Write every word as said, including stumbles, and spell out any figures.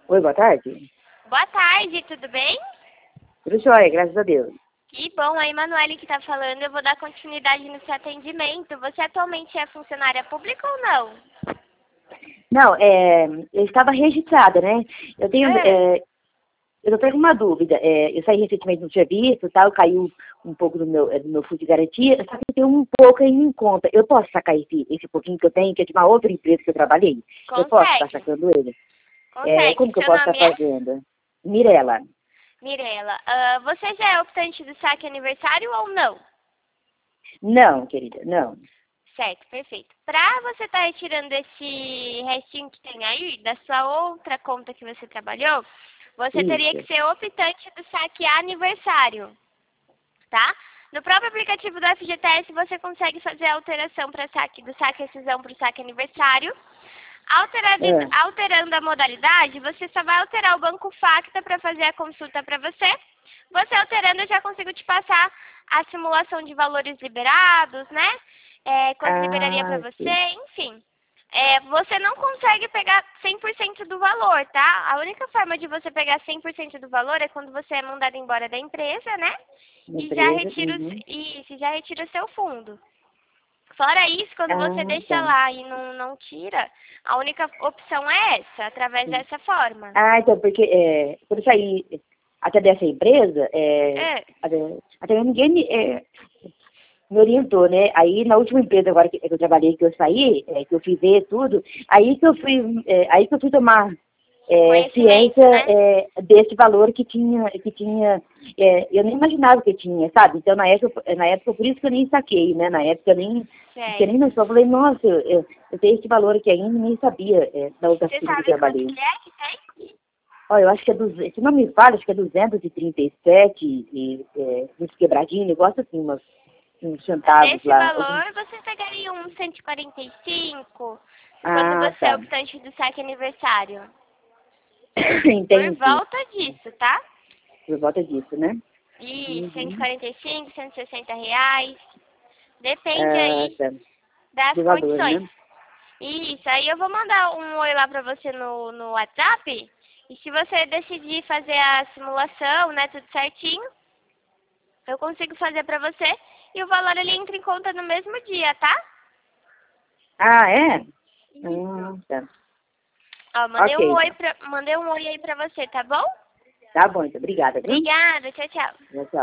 Oi, boa tarde. Boa tarde, tudo bem? Tudo jóia, graças a Deus. Que bom, a Emanuele que está falando, eu vou dar continuidade no seu atendimento. Você atualmente é funcionária pública ou não? Não, é, eu estava registrada, né? Eu tenho, É. é, eu tô com uma dúvida. É, eu saí recentemente do serviço, tal, caiu um pouco do meu, é, do meu fundo de garantia, só que eu tenho um pouco aí em conta. Eu posso sacar esse, esse pouquinho que eu tenho, que é de uma outra empresa que eu trabalhei? Eu posso estar Consegue, sacando ele? É, consegue. como que eu Seu posso estar nome é? fazendo? Mirela. Mirela. Ah, você já é optante do saque aniversário ou não? Não, querida, não. Certo, perfeito. Para você estar retirando esse restinho que tem aí, da sua outra conta que você trabalhou, você teria que Isso. ser optante do saque aniversário, tá? No próprio aplicativo do F G T S você consegue fazer a alteração para saque, do saque rescisão para o saque aniversário. Alterado, É. alterando a modalidade, você só vai alterar o banco Facta para fazer a consulta para você. Você alterando, eu já consigo te passar a simulação de valores liberados, né? É, quanto liberaria para Ah, você, sim. enfim. É, você não consegue pegar cem por cento do valor, tá? A única forma de você pegar cem por cento do valor é quando você é mandado embora da empresa, né? Uma E já empresa. retira, Uhum. o, isso, já retira o seu fundo. Fora isso, quando você Ah, deixa tá. lá e não, não tira, a única opção é essa, através dessa forma. Ah, então, porque é, quando eu saí até dessa empresa, é, É. até, até ninguém me, é, me orientou, né? Aí na última empresa agora que, que eu trabalhei, que eu saí, é, que eu fiz ver tudo, aí que eu fui, é, aí que eu fui tomar é, ciência Conhecimento, né? é, desse valor que tinha, que tinha, é, eu nem imaginava que tinha, sabe? Então na época, na época, por isso que eu nem saquei, né? Na época eu nem, não tinha nem Certo. noção, eu falei, nossa, eu, eu tenho esse valor aqui ainda e nem sabia é, da outra Você firma que eu sabe quanto trabalhei. que é que tem? Olha, eu acho que é, duzentos, se não me falha, acho que é duzentos e trinta e sete, e, é, uns quebradinhos, negócio assim, umas, uns centavos Desse lá. Algum... valor, você pegaria um cento e quarenta e cinco quando Ah, você é tá. optante do saque aniversário. Por Entendi. volta disso, tá? Por volta disso, né? E cento e Uhum. quarenta e cinco, cento e sessenta reais. Depende Ah, aí tá. das Do valor, condições. né? Isso, aí eu vou mandar um oi lá pra você no, no WhatsApp. E se você decidir fazer a simulação, né, tudo certinho, eu consigo fazer pra você. E o valor ele entra em conta no mesmo dia, tá? Ah, é? Isso. Ah, tá. Ó, mandei Ok, um oi então. pra, mandei um oi aí pra você, tá bom? Tá bom, então. Obrigada, viu? Obrigada, tchau, tchau. Tchau, tchau.